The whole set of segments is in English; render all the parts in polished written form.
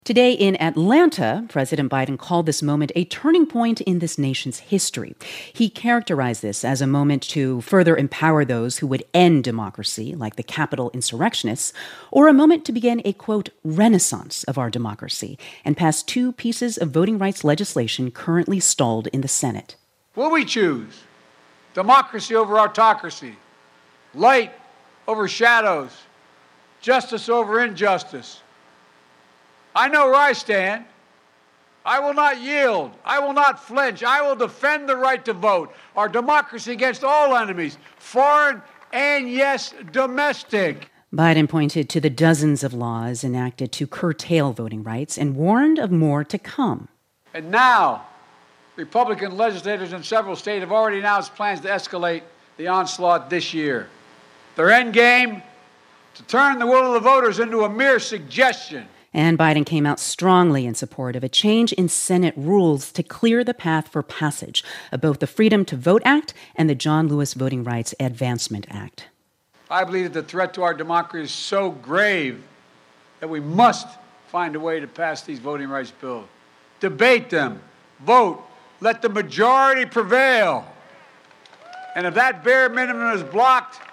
Today in Atlanta, President Biden called this moment a turning point in this nation's history. He characterized this as a moment to further empower those who would end democracy, like the Capitol insurrectionists, or a moment to begin a, quote, renaissance of our democracy, and pass two pieces of voting rights legislation currently stalled in the Senate. Will we choose democracy over autocracy, light over shadows, justice over injustice? I know where I stand. I will not yield. I will not flinch. I will defend the right to vote, our democracy against all enemies, foreign and, yes, domestic. Biden pointed to the dozens of laws enacted to curtail voting rights and warned of more to come. And now, Republican legislators in several states have already announced plans to escalate the onslaught this year. Their end game? To turn the will of the voters into a mere suggestion. And Biden came out strongly in support of a change in Senate rules to clear the path for passage of both the Freedom to Vote Act and the John Lewis Voting Rights Advancement Act. I believe that the threat to our democracy is so grave that we must find a way to pass these voting rights bills. Debate them, vote, let the majority prevail. And if that bare minimum is blocked,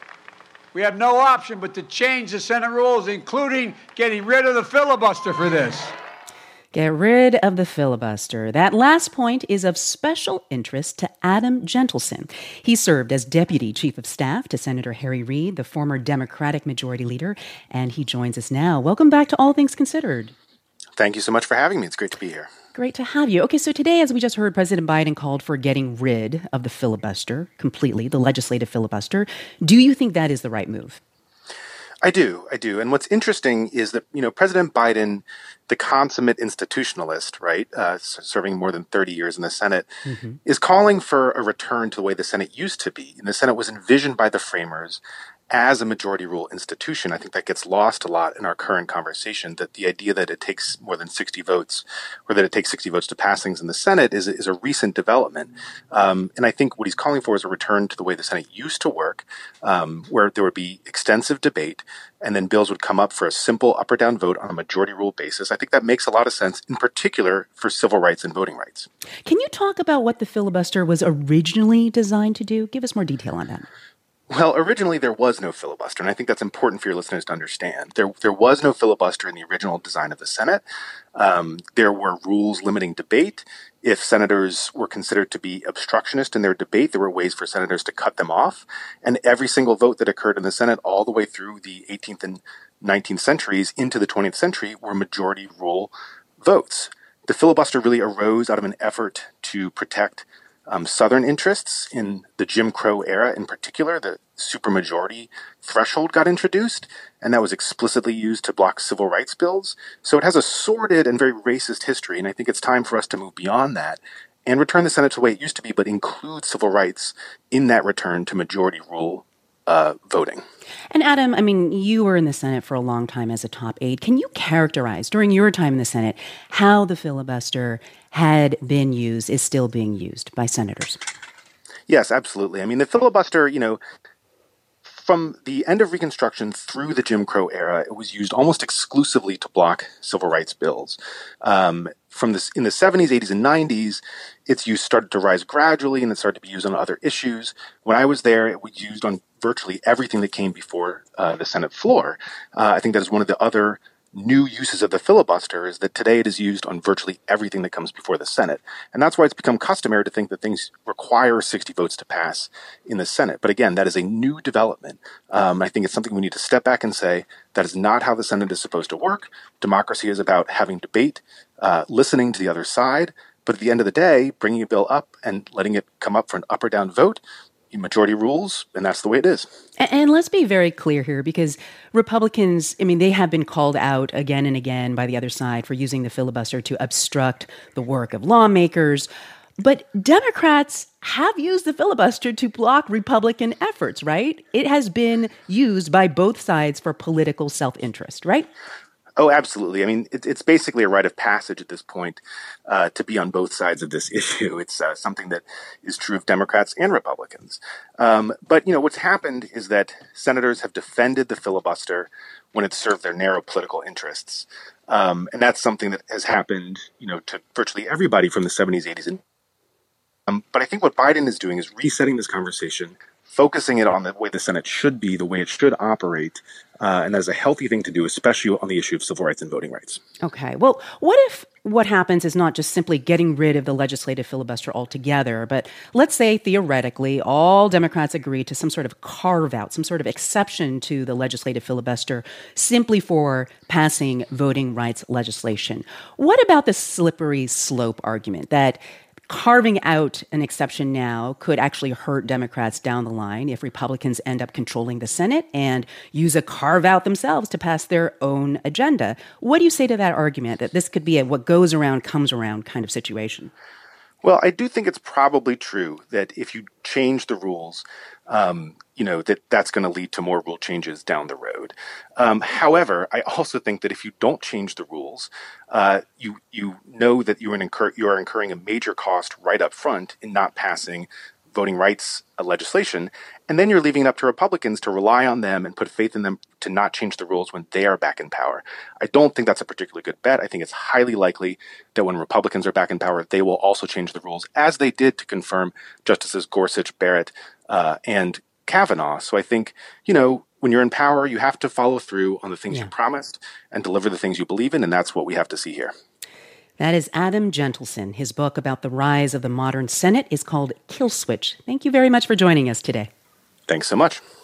we have no option but to change the Senate rules, including getting rid of the filibuster for this. Get rid of the filibuster. That last point is of special interest to Adam Gentleson. He served as Deputy Chief of Staff to Senator Harry Reid, the former Democratic Majority Leader, and he joins us now. Welcome back to All Things Considered. Thank you so much for having me. It's great to be here. Great to have you. Okay, so today, as we just heard, President Biden called for getting rid of the filibuster completely, the legislative filibuster. Do you think that is the right move? I do. And what's interesting is that, President Biden, the consummate institutionalist, right, serving more than 30 years in the Senate, is calling for a return to the way the Senate used to be. And the Senate was envisioned by the framers as a majority rule institution. I think that gets lost a lot in our current conversation, that the idea that it takes more than 60 votes or that it takes 60 votes to pass things in the Senate is a recent development. And I think what he's calling for is a return to the way the Senate used to work, where there would be extensive debate and then bills would come up for a simple up or down vote on a majority rule basis. I think that makes a lot of sense, in particular for civil rights and voting rights. Can you talk about what the filibuster was originally designed to do? Give us more detail on that. Well, originally there was no filibuster, and I think that's important for your listeners to understand. There was no filibuster in the original design of the Senate. There were rules limiting debate. If senators were considered to be obstructionist in their debate, there were ways for senators to cut them off. And every single vote that occurred in the Senate all the way through the 18th and 19th centuries into the 20th century were majority rule votes. The filibuster really arose out of an effort to protect Southern interests. In the Jim Crow era in particular, the supermajority threshold got introduced, and that was explicitly used to block civil rights bills. So it has a sordid and very racist history, and I think it's time for us to move beyond that and return the Senate to the way it used to be, but include civil rights in that return to majority rule voting. And Adam, you were in the Senate for a long time as a top aide. Can you characterize, during your time in the Senate, how the filibuster had been used, is still being used by senators? Yes, absolutely. The filibuster, from the end of Reconstruction through the Jim Crow era, it was used almost exclusively to block civil rights bills. In the 70s, 80s, and 90s, its use started to rise gradually, and it started to be used on other issues. When I was there, it was used on virtually everything that came before the Senate floor. I think that is one of the other new uses of the filibuster, is that today it is used on virtually everything that comes before the Senate. And that's why it's become customary to think that things require 60 votes to pass in the Senate. But again, that is a new development. I think it's something we need to step back and say, that is not how the Senate is supposed to work. Democracy is about having debate, listening to the other side. But at the end of the day, bringing a bill up and letting it come up for an up or down vote, majority rules, and that's the way it is. And let's be very clear here, because Republicans, they have been called out again and again by the other side for using the filibuster to obstruct the work of lawmakers. But Democrats have used the filibuster to block Republican efforts, right? It has been used by both sides for political self-interest, right? Oh, absolutely. It's basically a rite of passage at this point to be on both sides of this issue. It's something that is true of Democrats and Republicans. But what's happened is that senators have defended the filibuster when it served their narrow political interests. And that's something that has happened, to virtually everybody from the 70s, 80s. But I think what Biden is doing is resetting this conversation, focusing it on the way the Senate should be, the way it should operate. And that is a healthy thing to do, especially on the issue of civil rights and voting rights. Okay. Well, what if what happens is not just simply getting rid of the legislative filibuster altogether, but let's say theoretically all Democrats agree to some sort of carve out, some sort of exception to the legislative filibuster simply for passing voting rights legislation. What about the slippery slope argument that carving out an exception now could actually hurt Democrats down the line if Republicans end up controlling the Senate and use a carve out themselves to pass their own agenda? What do you say to that argument that this could be a what goes around comes around kind of situation? Well, I do think it's probably true that if you change the rules, that's going to lead to more rule changes down the road. However, I also think that if you don't change the rules, you know that you are incurring a major cost right up front in not passing voting rights legislation, and then you're leaving it up to Republicans to rely on them and put faith in them to not change the rules when they are back in power. I don't think that's a particularly good bet. I think it's highly likely that when Republicans are back in power, they will also change the rules, as they did to confirm Justices Gorsuch, Barrett, and Kavanaugh. So I think, when you're in power, you have to follow through on the things you promised and deliver the things you believe in, and that's what we have to see here. That is Adam Gentleson. His book about the rise of the modern Senate is called Kill Switch. Thank you very much for joining us today. Thanks so much.